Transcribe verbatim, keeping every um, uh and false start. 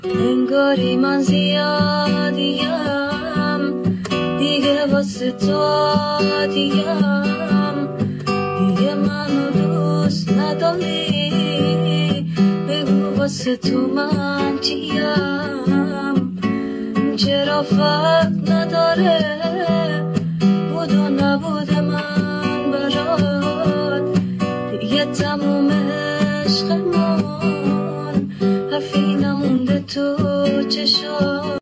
انگاری من زیادیم دیگه واسه تو عادیم دیگه منو دوست نداری بگو واسه تو من چیم چرا فرق نداره